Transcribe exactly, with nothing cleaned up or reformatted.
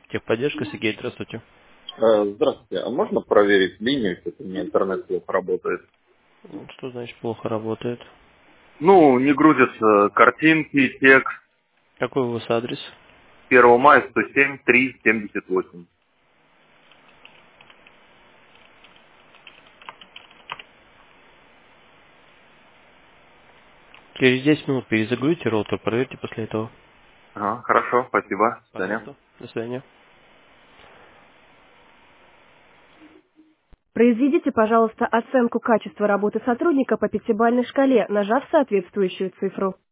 Техподдержка, Сергей, здравствуйте. Э, Здравствуйте. А можно проверить линию, если у меня интернет плохо работает? Ну, Что значит плохо работает? Ну, не грузятся картинки, текст. Какой у вас адрес? первого мая сто семь три семьдесят восемь. Через десять минут перезагрузите роутер, проверьте после этого. Ага, хорошо, спасибо. До свидания. Пожалуйста. До свидания. Произведите, пожалуйста, оценку качества работы сотрудника по пятибалльной шкале, нажав соответствующую цифру.